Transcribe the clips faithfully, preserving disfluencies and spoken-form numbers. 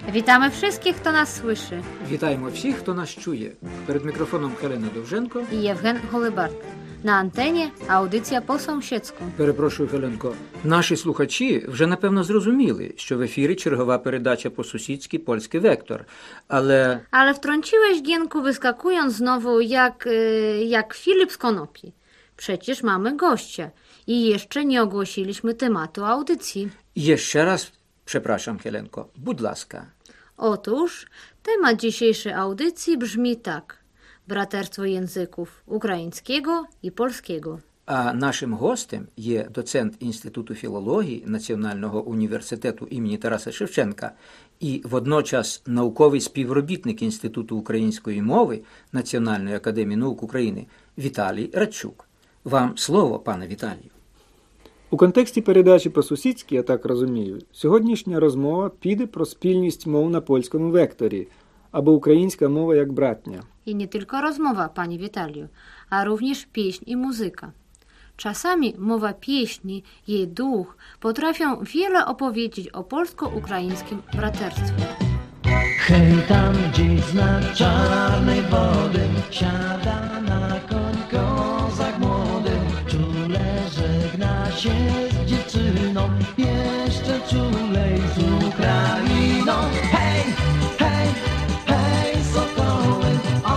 Witamy wszystkich, kto nas słyszy. Вітаємо всіх, хто нас чує. Перед мікрофоном Хелена Довженко I Євген Голибард. На антені аудиція по сумщицьку. Перепрошую, Хеленко. Наші слухачі вже, напевно, зрозуміли, що в ефірі чергова передача по-сусідськи «Польський вектор». Ale... Ale wtrąciłeś, Gienku, wyskakując znowu jak, jak Filip z Konopi. Przecież mamy gościa i jeszcze nie ogłosiliśmy tematu audycji. Jeszcze raz, przepraszam, Helenko, будь ласка. Otóż temat dzisiejszej audycji brzmi tak. Braterstwo języków ukraińskiego i polskiego. А нашим гостем є доцент Інституту філології Національного університету імені Тараса Шевченка і водночас науковий співробітник Інституту української мови Національної академії наук України Віталій Радчук. Вам слово, пане Віталію. У контексті передачі по-сусідськи, я так розумію, сьогоднішня розмова піде про спільність мов на польському векторі, або українська мова як братня. I nie tylko rozmowa, panie Witaliu, a również pieśń i muzyka. Czasami mowa pieśni, jej duch potrafią wiele opowiedzieć o polsko-ukraińskim braterstwie. Hej, tam gdzieś znak czarnej wody siada na koń kozak młody. Czule żegna się z dziewczyną, jeszcze czulej z Ukrainą. Hej, hej, hej, sokoły,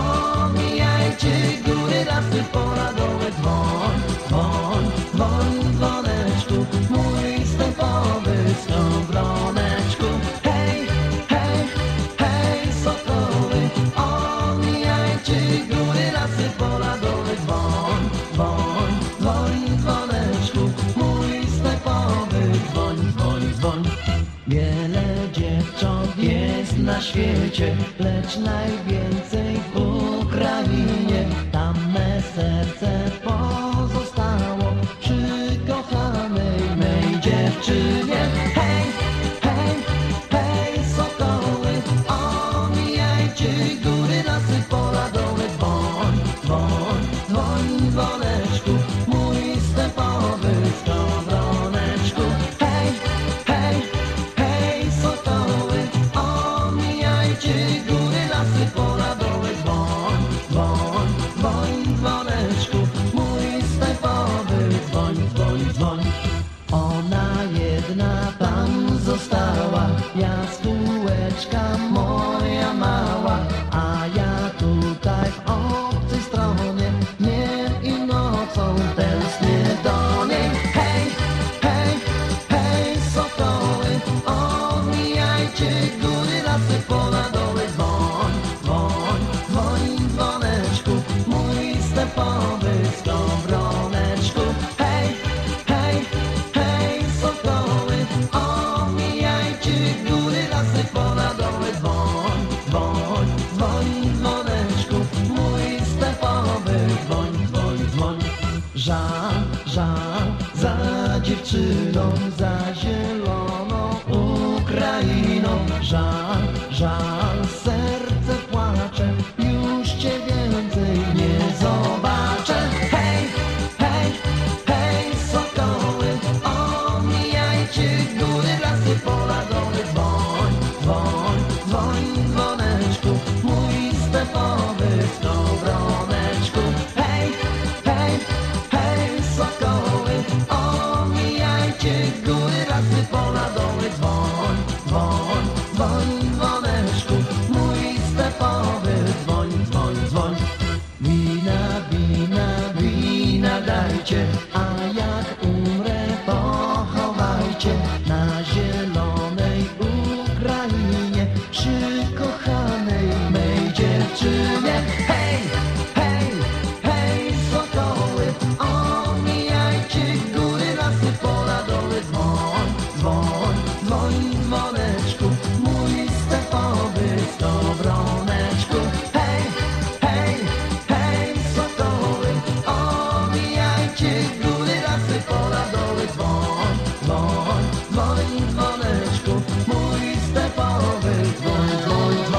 omijajcie góry, lasy, pola, doły, dzwon, dzwon, dzwon, dzwoneczku, mój stępowy skowroneczku. Hej, hej, hej, sokoły, omijajcie góry, lasy, pola, doły, dzwon, dzwon, dzwon, dzwoneczku, mój stępowy dzwoń, dzwoń, dzwoń. Wiele dziewcząt jest na świecie, lecz najwięcej w Ukrainie. Tam me serce pozostało przy kochanej mej dziewczynie. Hej, hej, hej, sokoły, omijajcie góry, lasy, pola, doły, dzwon, dzwon, dzwoń, dzwoneczku, mój stępowy skowroneczku. Hej, hej, hej, sokoły, omijajcie góry, lasy, pola, doły, dzwon, dzwon, dzwoń, dzwoneczku, mój stępowy dzwoń, dzwoń, dzwoń. Ona jedna tam została, jaskółeczka moja mała, a ja tutaj w obcej stronie dniem i nocą tęsknię do niej. Hej, hej, hej, sokoły, omijajcie góry, lasy, pola, doły, dzwoń, dzwoń, dzwoń, dzwoneczku, mój stępowy skowroneczku. Hej, hej, hej, sokoły, omijajcie góry, lasy, pola, doły, dzwoń, dzwoń, dzwoń, dzwoneczku, mój stępowy dzwoń, dzwoń, dzwoń. Żal, żal za dziewczyną, za zieloną Ukrainą. Żal, żal, serce płacze, już cię więcej nie zobaczę. Hej, hej, hej, sokoły, omijajcie góry, lasy, pola, doły, dzwoń, dzwoń, dzwoń, dzwoneczku, mój stępowy skowroneczku. Hej, hej, hej, sokoły, omijajcie góry, lasy, pola, doły, dzwoń, dzwoń, dzwoń, dzwoneczku, mój stępowy dzwoń, dzwoń, dzwoń. Wina, wina, wina dajcie, a jak umrę, pochowajcie na zielonej Ukrainie przy kochanej mej dziewczynie. Hej, hej, hej, sokoły, omijajcie góry, lasy, pola, doły, dzwoń, dzwoń, dzwoń, dzwoneczku, mój stępowy skowroneczku. Hej, hej, hej, sokoły, omijajcie góry, lasy, pola, doły, dzwoń, dzwoń, dzwoń, dzwoneczku, mój stępowy dzwoń, dzwoń, dzwoń.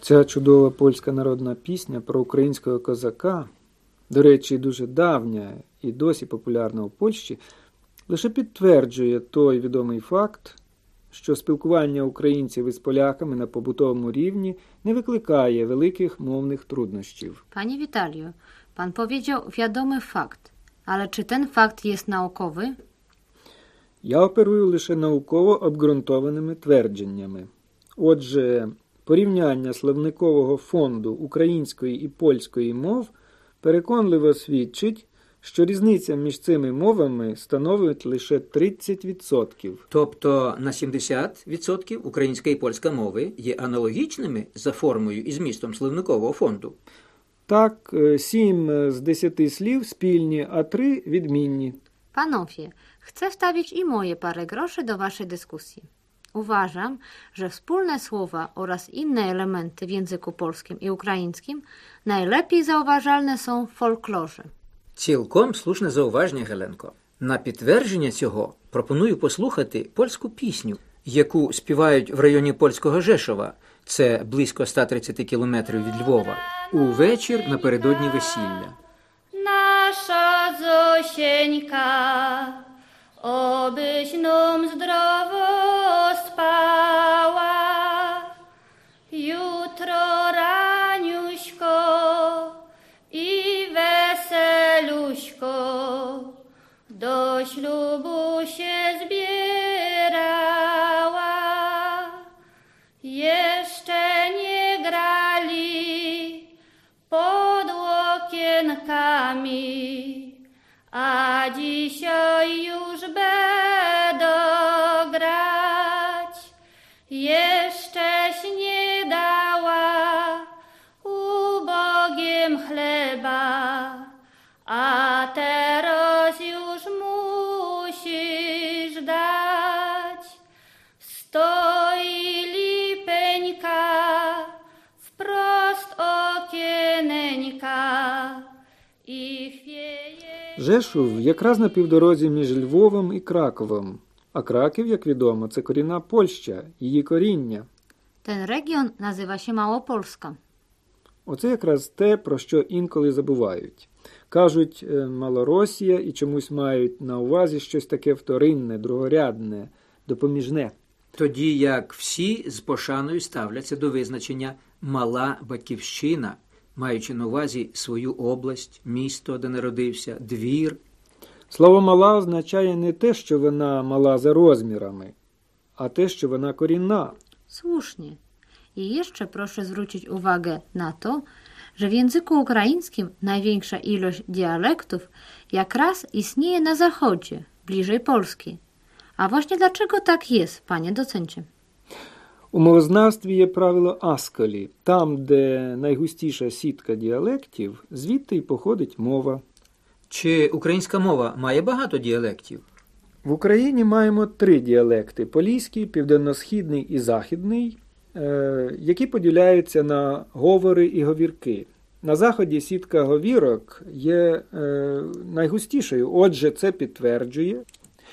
Ця чудова польська народна пісня про українського козака, до речі, дуже давня і досі популярна у Польщі, лише підтверджує той відомий факт, що спілкування українців із поляками на побутовому рівні не викликає великих mownych труднощів. Panie Witaliu, pan powiedział wiadomy fakt, ale czy ten fakt jest naukowy? Я оперую лише науково обґрунтованими твердженнями. Отже, порівняння словникового фонду української і польської мов переконливо свідчить, що різниця між цими мовами становить лише тридцять відсотків. Тобто на сімдесят відсотків українська і польська мови є аналогічними за формою і змістом словникового фонду. Так, сім з десяти слів спільні, а три відмінні. Panowie, chcę wstawić i moje parę groszy do waszej dyskusji. Uważam, że wspólne słowa oraz inne elementy w języku polskim i ukraińskim najlepiej zauważalne są w folklorze. Цілком слушне зауваження, Геленко. На підтвердження цього пропоную послухати польську пісню, яку співають в районі польського Жешова, це близько ста тридцяти кілометрів від Львова, у вечір напередодні весілля. Nasza Zosieńka, obyś nam zdrowo spała. Jutro raniuśko i weseluśko do ślubu się zbierała. Jeszcze nie grali pod okienkami, a dzisiaj już będą grać. Jeszcześ nie dała ubogiem chleba, a teraz już musisz dać. Stoi lipeńka wprost okieneńka i chwieje. Жешув якраз на півдорозі між Львовом і Краковом. А Краків, як відомо, це корінна Польща, її коріння. Ten region nazywa się Małopolska. Оце якраз те, про що інколи забувають. Кажуть Малоросія і чомусь мають на увазі щось таке вторинне, другорядне, допоміжне. Тоді як всі з пошаною ставляться до визначення «мала батьківщина», маючи на увазі свою область, місто, де народився, двір. Слово «мала» означає не те, що вона мала за розмірами, а те, що вона корінна. Słusznie. I jeszcze proszę zwrócić uwagę na to, że w języku ukraińskim największa ilość dialektów jak raz istnieje na zachodzie, bliżej Polski. A właśnie dlaczego tak jest, panie docencie? У мовознавстві є правило Аскалі. Там, де найгустіша сітка діалектів, звідти й походить мова. Чи українська мова має багато діалектів? В Україні маємо три діалекти – поліський, південно-східний і західний, е- які поділяються на говори і говірки. На заході сітка говірок є е- найгустішою, отже, це підтверджує,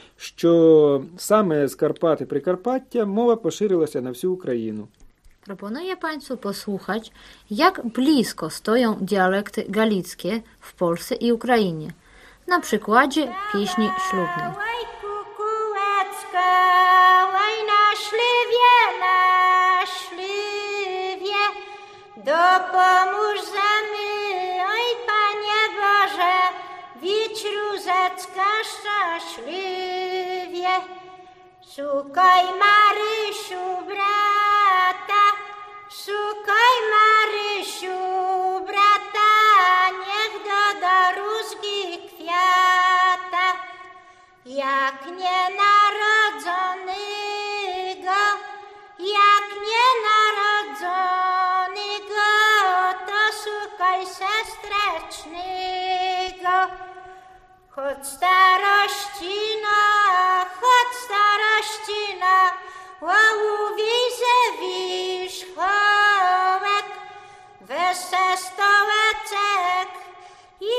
що саме з Карпат і Прикарпаття мова поширилася на всю Україну. Proponuję Państwu posłuchać, jak blisko stoją dialekty galickie w Polsce i Ukrainie. Na przykładzie pieśni ślubnej. Łaj kukułeczka, łaj na szliwie, na szliwie, dopomóż zamy, oj Panie Boże, widź rózecka szczęśliwie. Szukaj Marysiu brata, szukaj Marysiu brata, niech doda rózgi kwiata. Jak nienarodzonego, jak nienarodzonego, to szukaj sestrecznego. Chodź starościna, chodź starościna, łałówi ze wierzchołek, weź stołeczek i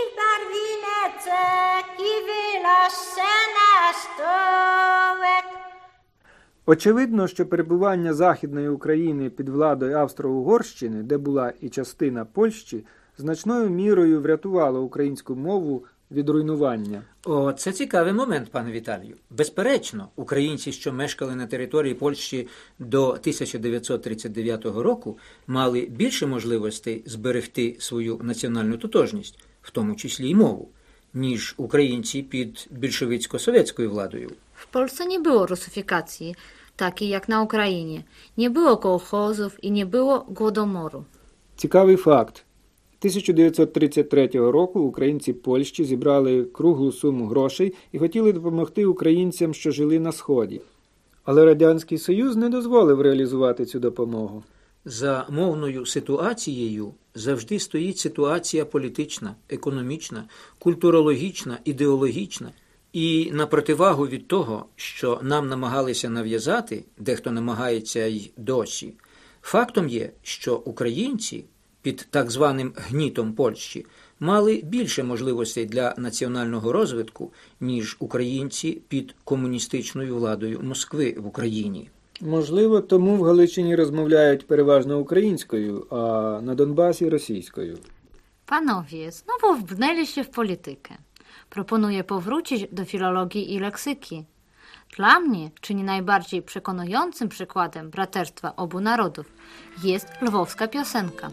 barwineczek i wyloż se na stołek. Очевидно, що перебування Західної України під владою Австро-Угорщини, де була і частина Польщі, значною мірою врятувало українську мову від руйнування. О, це цікавий момент, пане Віталію. Безперечно, українці, що мешкали на території Польщі до тисяча дев'ятсот тридцять дев'ятого року, мали більше можливостей зберегти свою національну тотожність, в тому числі й мову, ніж українці під більшовицько-совєtською владою. W Polsce nie było rusyfikacji, takiej jak na Ukrainie. Nie było kołchozów i nie było głodomoru. Цікавий факт. тисяча дев'ятсот тридцять третього року українці Польщі зібрали круглу суму грошей і хотіли допомогти українцям, що жили на Сході. Але Радянський Союз не дозволив реалізувати цю допомогу. За мовною ситуацією завжди стоїть ситуація політична, економічна, культурологічна, ідеологічна. І на противагу від того, що нам намагалися нав'язати, дехто намагається й досі, фактом є, що українці під так званим гнітом Польщі мали більше можливостей для національного розвитку, ніж українці під комуністичною владою Москви в Україні. Можливо, тому в Галичині розмовляють переважно українською, а на Донбасі – російською. Panowie, znowu wbrnęliście w politykę. Proponuję powrócić do filologii i leksyki. Dla mnie, czyni najbardziej przekonującym przykładem braterstwa obu narodów, jest lwowska piosenka.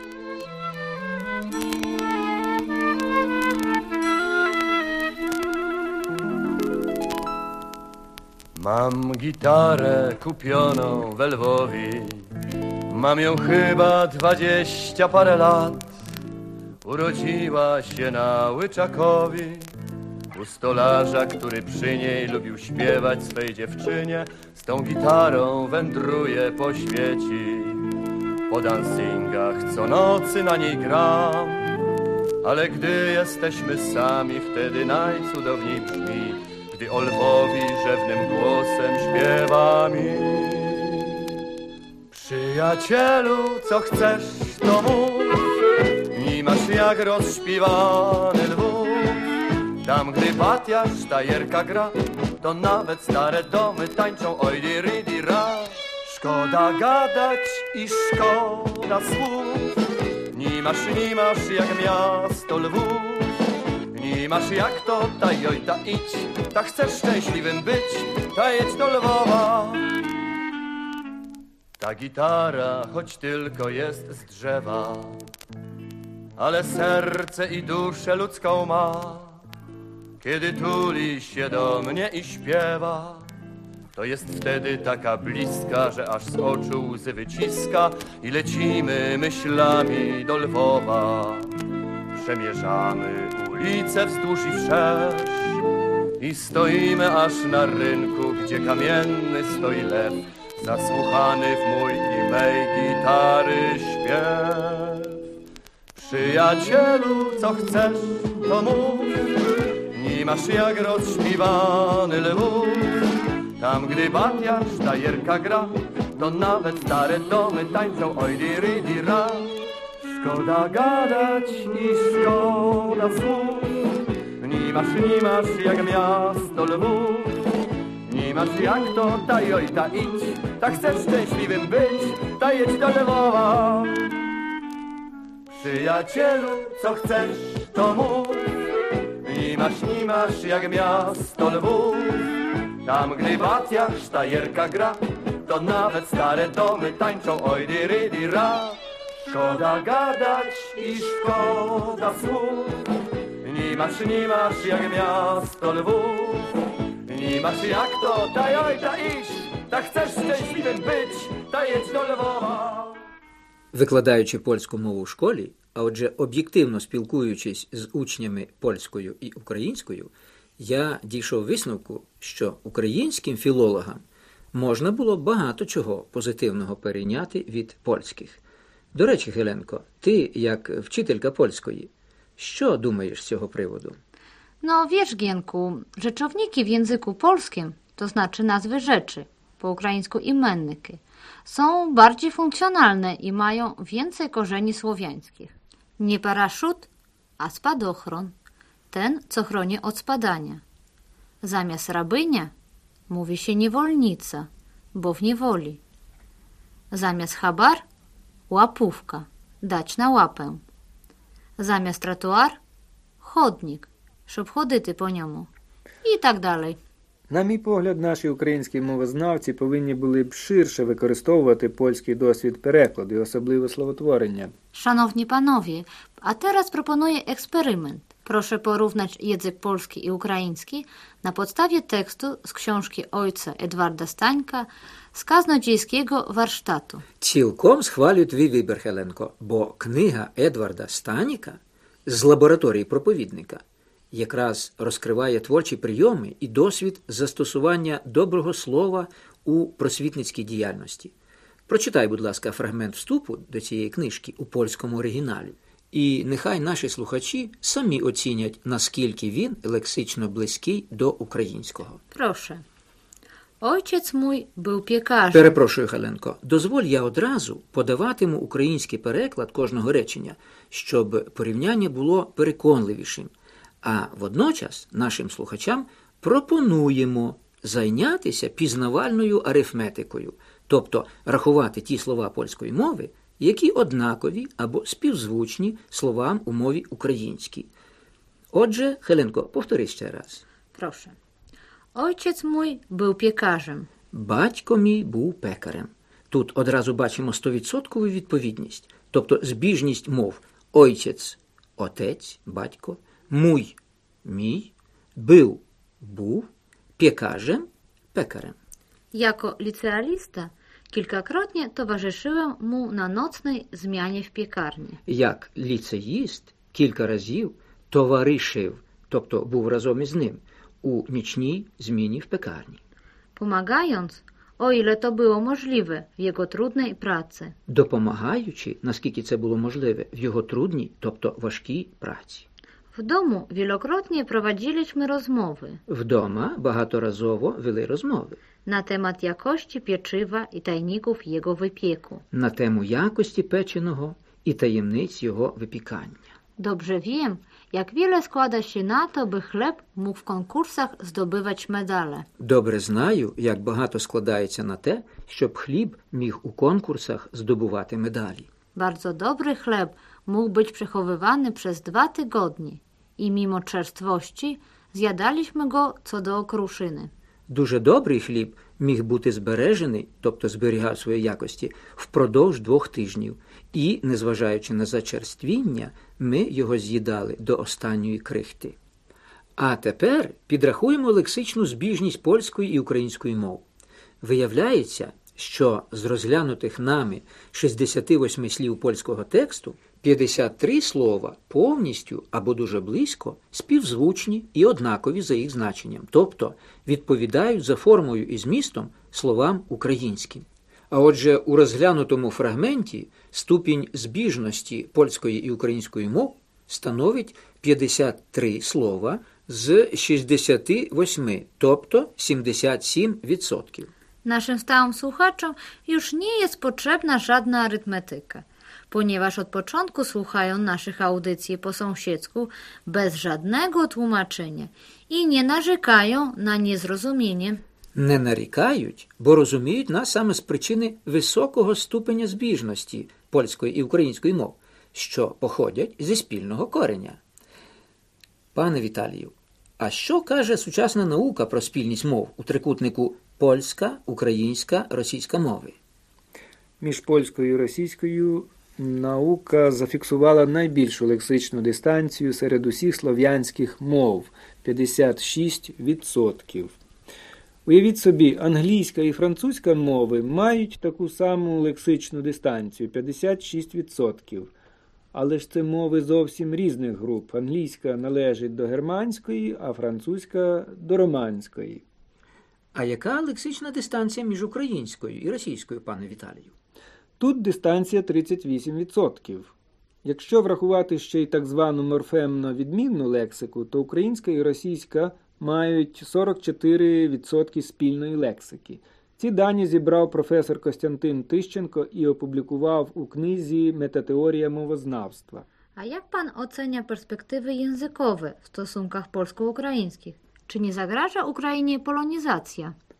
Mam gitarę kupioną we Lwowie, mam ją chyba dwadzieścia parę lat. Urodziła się na Łyczakowie, u stolarza, który przy niej lubił śpiewać swej dziewczynie. Z tą gitarą wędruje po świecie, po dancingach co nocy na niej gram. Ale gdy jesteśmy sami, wtedy najcudowniej brzmi, gdy o Lwowi rzewnym głosem śpiewa mi. Przyjacielu, co chcesz, to mów, nie masz jak rozśpiewany Lwów. Tam, gdy Batiasz, tajerka gra, to nawet stare domy tańczą oj di ri di ra. Szkoda gadać i szkoda słów, nie masz, nie masz jak miasto Lwów. Nie masz jak to, ta joj, ta idź, ta chcesz szczęśliwym być, ta jedź do Lwowa. Ta gitara, choć tylko jest z drzewa, ale serce i duszę ludzką ma. Kiedy tuli się do mnie i śpiewa, to jest wtedy taka bliska, że aż z oczu łzy wyciska. I lecimy myślami do Lwowa. Przemierzamy ulice wzdłuż i wszerz i stoimy aż na rynku, gdzie kamienny stoi lew, zasłuchany w mój i mej gitary śpiew. Przyjacielu, co chcesz, to mów, nie masz jak rozśpiewany Lwów. Tam, gdy Batiasz, tajerka gra, to nawet stare domy tańczą oj di ri di ra. Szkoda gadać i szkoda słów, nie masz, nie masz jak miasto Lwów. Nie masz jak to, ta joj, ta idź, ta chcesz szczęśliwym być, ta jedź do Lwowa. Przyjacielu, co chcesz, to mów, nie masz, nie masz jak miasto Lwów. Tam, gdy Batiasz, tajerka gra, to nawet stare domy tańczą oj di ri di ra. Szkoda gadać i szkoda słów, nie masz, nie masz jak miasto Lwów. Nie masz jak to, ta joj, ta idź, ta chcesz szczęśliwym być, ta jedź do Lwowa. Викладаючи польську мову в школі, а отже об'єктивно спілкуючись з учнями польською і українською, я дійшов висновку, що українським філологам можна було багато чого позитивного перейняти від польських. До речі, Геленко, ти, як вчителька польської, що думаєш з цього приводу? No wiesz, Gienku, rzeczowniki w języku polskim, to znaczy nazwy rzeczy, po ukraińsku imennyki, są bardziej funkcjonalne i mają więcej korzeni słowiańskich. Nie paraszut, a spadochron, ten, co chroni od spadania. Zamiast rabynia mówi się niewolnica, bo w niewoli. Zamiast chabar – łapówka, dać na łapę. Zamiast trotuar – chodnik, щоб ходити по ньому. І так далі. На мій погляд, наші українські мовознавці повинні були б ширше використовувати польський досвід перекладу, і особливо словотворення. Szanowni panowie, a teraz proponuję eksperyment. Proszę porównać język polski i ukraiński na podstawie tekstu z książki ojca Edwarda Stańka z kaznodziejskiego warsztatu. Цілком схвалюю твій вибір, Хеленко, бо книга Едварда Станіка з лабораторії проповідника якраз розкриває творчі прийоми і досвід застосування доброго слова у просвітницькій діяльності. Прочитай, будь ласка, фрагмент вступу до цієї книжки у польському оригіналі. І нехай наші слухачі самі оцінять, наскільки він лексично близький до українського. Proszę. Ojciec mój był piekarzem. Перепрошую, Хеленко, дозволь я одразу подаватиму український переклад кожного речення, щоб порівняння було переконливішим. А водночас нашим слухачам пропонуємо зайнятися пізнавальною арифметикою, тобто рахувати ті слова польської мови, які однакові або співзвучні словам у мові українській. Отже, Хеленко, повтори ще раз. Proszę. Ojciec mój był piekarzem. Батько мій був пекарем. Тут одразу бачимо стовідсоткову відповідність, тобто збіжність мов. Ойчець – отець, батько, муй – мій, бив – був, piekarzem – пекарем. Jako licealista kilkakrotnie towarzyszyłem mu na nocnej zmianie w piekarni. Як ліцеїст кілька разів товаришив, тобто був разом із ним, у нічній зміні в пекарні. Pomagając, o ile to było możliwe w jego trudnej pracy. Допомагаючи, наскільки це було можливе, в його трудній, тобто важкій праці. W domu wielokrotnie prowadziliśmy rozmowy Вдома багаторазово вели розмови na temat jakości pieczywa i tajników jego wypieku. на тему якості печеного і таємниць його випікання. Dobrze wiem, jak wiele składa się na to, by chleb mógł w konkursach zdobywać medale. Добре знаю, як багато складається на те, щоб хліб міг у конкурсах здобувати медалі. Bardzo dobry chleb mógł być przechowywany przez dwa tygodnie i mimo czerstwości zjadaliśmy go co do okruszyny. Дуже добрий хліб міг бути збережений, тобто зберігав свої якості, впродовж двох тижнів. І, незважаючи на зачерствіння, ми його з'їдали до останньої крихти. А тепер підрахуємо лексичну збіжність польської і української мов. Виявляється, що з розглянутих нами шістдесят вісім слів польського тексту п'ятдесят три слова повністю або дуже близько співзвучні і однакові за їх значенням, тобто відповідають за формою і змістом словам українським. А отже, у розглянутому фрагменті ступінь збіжності польської і української мов становить п'ятдесят три слова з шістдесят вісім, тобто сімдесят сім відсотків. Naszym stałym słuchaczom już nie jest potrzebna żadna arytmetyka, ponieważ od początku słuchają naszych audycji po sąsiedzku bez żadnego tłumaczenia i nie narzekają na niezrozumienie. Не нарікають, бо розуміють нас саме з причини високого ступеня збіжності польської і української мов, що походять зі спільного кореня. Пане Віталію, а що каже сучасна наука про спільність мов у трикутнику польська, українська, російська мови? Між польською і російською наука зафіксувала найбільшу лексичну дистанцію серед усіх слов'янських мов – п'ятдесят шість відсотків. Уявіть собі, англійська і французька мови мають таку саму лексичну дистанцію – п'ятдесят шість відсотків. Але ж це мови зовсім різних груп. Англійська належить до германської, а французька – до романської. А яка лексична дистанція між українською і російською, пане Віталію? Тут дистанція тридцять вісім відсотків. Якщо врахувати ще й так звану морфемно-відмінну лексику, то українська і російська мають сорок чотири відсотки спільної лексики. Ці дані зібрав професор Костянтин Тищенко і опублікував у книзі «Метатеорія мовознавства». A jak pan ocenia perspektywy językowe w stosunkach polsko-ukraińskich? Czy nie zagraża Ukrainie polonizacja?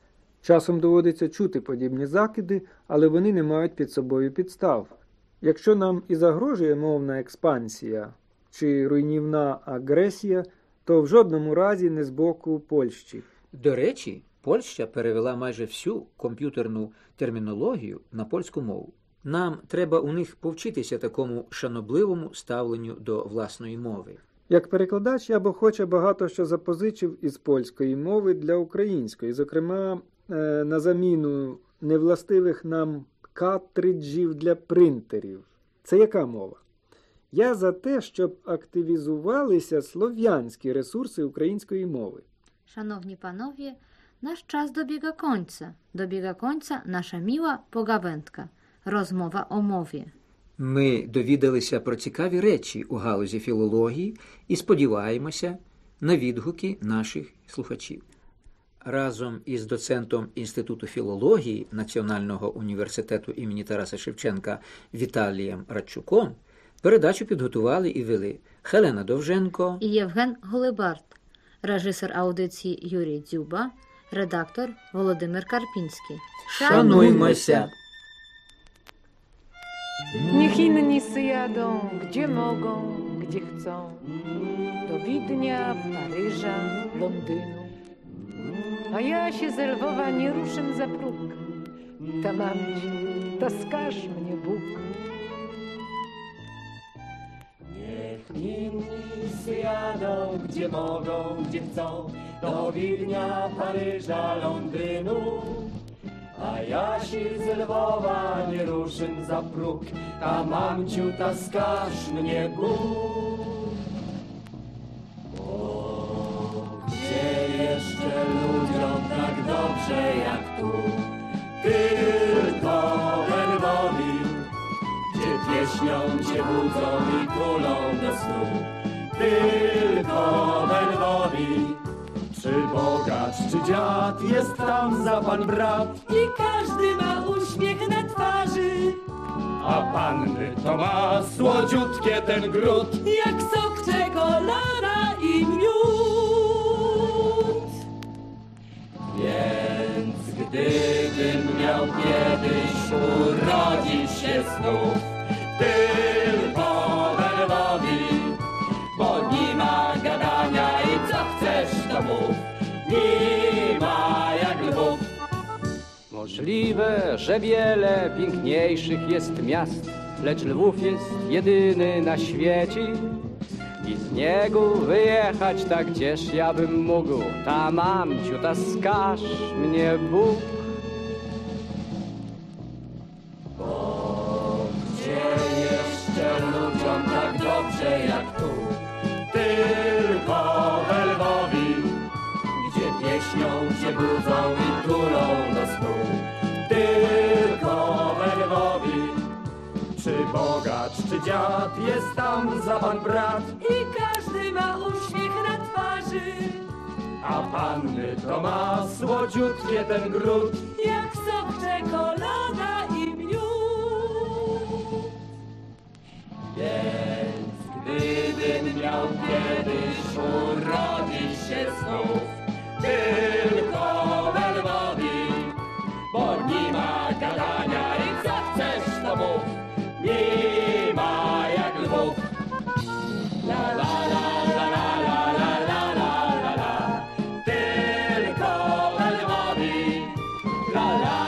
Часом доводиться чути подібні закиди, але вони не мають під собою підстав. Якщо нам і загрожує мовна експансія чи руйнівна агресія, то в жодному разі не з боку Польщі. До речі, Польща перевела майже всю комп'ютерну термінологію на польську мову. Нам треба у них повчитися такому шанобливому ставленню до власної мови. Як перекладач я б охоче багато що запозичив із польської мови для української, зокрема на заміну невластивих нам картриджів для принтерів. Це яка мова? Я за те, щоб активізувалися слов'янські ресурси української моwy. Szanowni panowie, nasz czas dobiega końca. Dobiega końca nasza miła pogawędka. Rozmowa o mowie. Ми довідалися про цікаві речі у галузі філології і сподіваємося на відгуки наших слухачів. Разом із доцентом Інституту філології Національного університету імені Тараса Шевченка Віталієм Радчуком передачу підготували і вели Хелена Довженко І Євген Голибард, режисер аудиції Юрій Дзюба, редактор Володимир Карпінський. Шануймося! Niech inni jadą, gdzie mogą, gdzie chcą. Do Widnia, Paryża, Londynu. A ja się z Lwowa nie ruszę za próg. Ta mamciu, ta skaż mnie Bóg. Niech inni jadą, gdzie mogą, gdzie chcą. Do Widnia, Paryża, Londynu. A ja się z Lwowa nie ruszę za próg, ta mamciu, ta skaż mnie Bóg. O, gdzie jeszcze ludziom tak dobrze jak tu, tylko we Lwowie, gdzie pieśnią się budzą i kulą do snu, tylko we Lwowie. Czy bogacz, czy dziad, jest tam za pan brat i każdy ma uśmiech na twarzy, a panny to ma słodziutkie ten gród, jak sok, czekolada i miód. Więc gdybym miał kiedyś urodzić się znów tylko we Lwowie, bo nie ma gadania i co chcesz to mów, nie ma jak Lwów. Możliwe, że wiele piękniejszych jest miast, lecz Lwów jest jedyny na świecie i z niego wyjechać tak gdzież ja bym mógł. Ta mamciu, ta skaż mnie Bóg. Bo gdzie jeszcze ludziom tak dobrze jak tu, tylko we Lwowie, gdzie pieśnią się budzą i kulą do snu, tylko we Lwowie. Czy bogacz, czy dziad, jest tam za pan brat i każdy ma uśmiech na twarzy, a panny to ma słodziutkie ten gród, jak sok, czekolada i miód. Więc gdybym miał kiedyś urodzić się znów tylko we Lwowie, bo nie ma gadania i co chcesz to mów, nie ma jak Lwów. La la la la la la la la la la la, tylko we Lwowie. La la